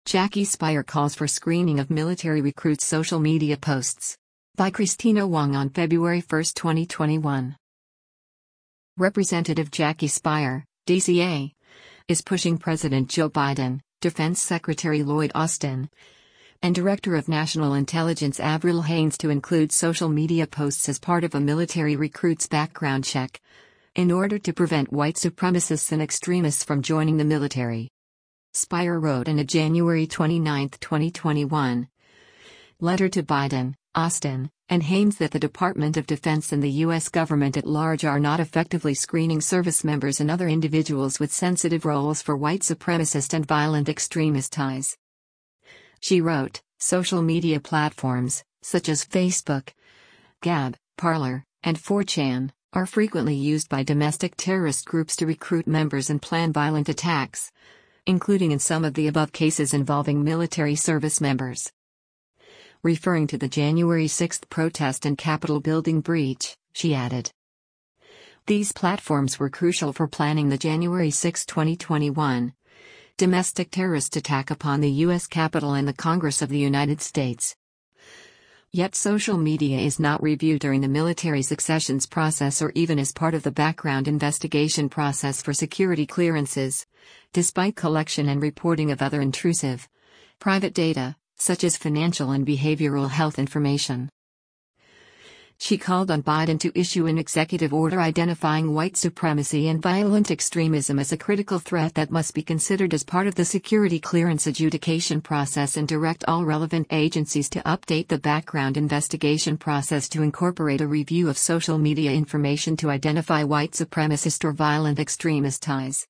Jackie Speier calls for screening of military recruits' social media posts. By Christina Wong on February 1, 2021. Representative Jackie Speier, DCA, is pushing President Joe Biden, Defense Secretary Lloyd Austin, and Director of National Intelligence Avril Haines to include social media posts as part of a military recruit's background check, in order to prevent white supremacists and extremists from joining the military. Speier wrote in a January 29, 2021, letter to Biden, Austin, and Haines that the Department of Defense and the U.S. government at large are not effectively screening service members and other individuals with sensitive roles for white supremacist and violent extremist ties. She wrote, social media platforms, such as Facebook, Gab, Parler, and 4chan, are frequently used by domestic terrorist groups to recruit members and plan violent attacks, including in some of the above cases involving military service members. Referring to the January 6 protest and Capitol building breach, she added, these platforms were crucial for planning the January 6, 2021, domestic terrorist attack upon the U.S. Capitol and the Congress of the United States. Yet social media is not reviewed during the military successions process or even as part of the background investigation process for security clearances, despite collection and reporting of other intrusive, private data, such as financial and behavioral health information. She called on Biden to issue an executive order identifying white supremacy and violent extremism as a critical threat that must be considered as part of the security clearance adjudication process and direct all relevant agencies to update the background investigation process to incorporate a review of social media information to identify white supremacist or violent extremist ties.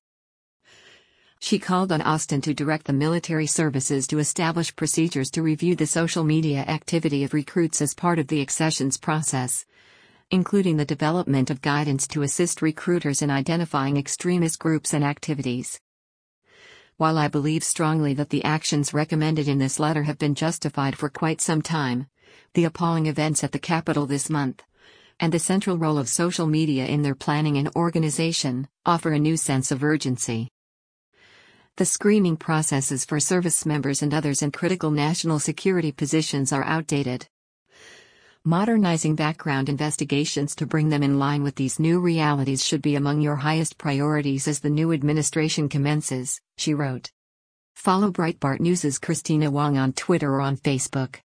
She called on Austin to direct the military services to establish procedures to review the social media activity of recruits as part of the accessions process, including the development of guidance to assist recruiters in identifying extremist groups and activities. While I believe strongly that the actions recommended in this letter have been justified for quite some time, the appalling events at the Capitol this month, and the central role of social media in their planning and organization, offer a new sense of urgency. The screening processes for service members and others in critical national security positions are outdated. Modernizing background investigations to bring them in line with these new realities should be among your highest priorities as the new administration commences, she wrote. Follow Breitbart News' Christina Wong on Twitter or on Facebook.